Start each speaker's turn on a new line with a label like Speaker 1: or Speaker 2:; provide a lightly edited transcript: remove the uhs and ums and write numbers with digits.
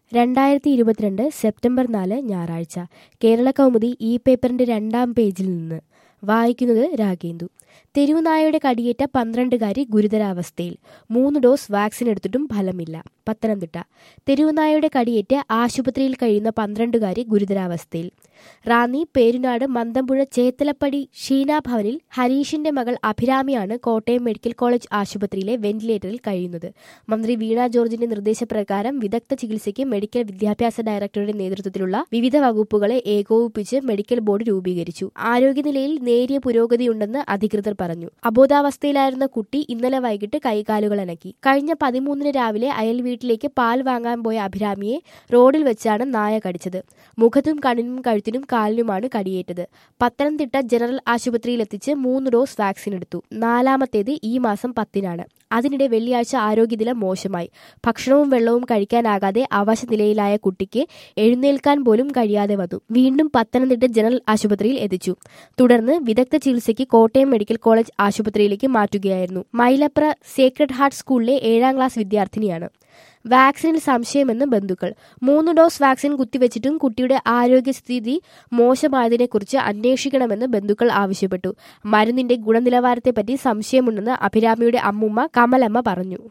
Speaker 1: 2022 September 4 ഞായറാഴ്ച കേരളകൗമുദി ഈ പേപ്പറിന്റെ 2-ാം പേജിൽ നിന്ന് വായിക്കുന്നത് രാഗേന്ദു. തെരുവുനായയുടെ കടിയേറ്റ 12-കാരി ഗുരുതരാവസ്ഥയിൽ 3 ഡോസ് വാക്സിൻ എടുത്തിട്ടും ഫലമില്ല. പത്തനംതിട്ട. തെരുവുനായയുടെ കടിയേറ്റ് ആശുപത്രിയിൽ കഴിയുന്ന 12-കാരി ഗുരുതരാവസ്ഥയിൽ. റാന്നി പേരുനാട് മന്തമ്പുഴ ചേത്തലപ്പടി ഷീന ഭവനിൽ ഹരീഷിന്റെ മകൾ അഭിരാമിയാണ് കോട്ടയം മെഡിക്കൽ കോളേജ് ആശുപത്രിയിലെ വെന്റിലേറ്ററിൽ കഴിയുന്നത്. മന്ത്രി വീണ ജോർജിന്റെ നിർദ്ദേശപ്രകാരം വിദഗ്ധ ചികിത്സയ്ക്ക് മെഡിക്കൽ വിദ്യാഭ്യാസ ഡയറക്ടറുടെ നേതൃത്വത്തിലുള്ള വിവിധ വകുപ്പുകളെ ഏകോപിപ്പിച്ച് മെഡിക്കൽ ബോർഡ് രൂപീകരിച്ചു. ആരോഗ്യനിലയിൽ നേരിയ പുരോഗതിയുണ്ടെന്ന് അധികൃതർ പറഞ്ഞു. അബോധാവസ്ഥയിലായിരുന്ന കുട്ടി ഇന്നലെ വൈകിട്ട് കൈകാലുകൾ അനക്കി. കഴിഞ്ഞ 13-ന് രാവിലെ അയൽ വീട്ടിലേക്ക് പാൽ വാങ്ങാൻ പോയ അഭിരാമിയെ റോഡിൽ വെച്ചാണ് നായ കടിച്ചത്. മുഖത്തും കണ്ണിനും കഴുത്തിനും കാലിനുമാണ് കടിയേറ്റത്. പത്തനംതിട്ട ജനറൽ ആശുപത്രിയിലെത്തിച്ച് 3 ഡോസ് വാക്സിൻ എടുത്തു. 4-മത്തേത് ഈ മാസം 10-നാണ്. അതിനിടെ വെള്ളിയാഴ്ച ആരോഗ്യനില മോശമായി. ഭക്ഷണവും വെള്ളവും കഴിക്കാനാകാതെ അവശനിലയിലായ കുട്ടിക്ക് എഴുന്നേൽക്കാൻ പോലും കഴിയാതെ വന്നു. വീണ്ടും പത്തനംതിട്ട ജനറൽ ആശുപത്രിയിൽ എത്തിച്ചു. തുടർന്ന് വിദഗ്ധ ചികിത്സയ്ക്ക് കോട്ടയം മെഡിക്കൽ കോളേജ് ആശുപത്രിയിലേക്ക് മാറ്റുകയായിരുന്നു. മൈലപ്ര സേക്രഡ് ഹാർട്ട് സ്കൂളിലെ 7-ാം ക്ലാസ് വിദ്യാർത്ഥിനിയാണ്. വാക്സിനിൽ സംശയമെന്ന് ബന്ധുക്കൾ. 3 ഡോസ് വാക്സിൻ കുത്തിവെച്ചിട്ടും കുട്ടിയുടെ ആരോഗ്യസ്ഥിതി മോശമായതിനെക്കുറിച്ച് അന്വേഷിക്കണമെന്ന് ബന്ധുക്കൾ ആവശ്യപ്പെട്ടു. മരുന്നിന്റെ ഗുണനിലവാരത്തെപ്പറ്റി സംശയമുണ്ടെന്ന് അഭിരാമിയുടെ അമ്മൂമ്മ കമലമ്മ പറഞ്ഞു.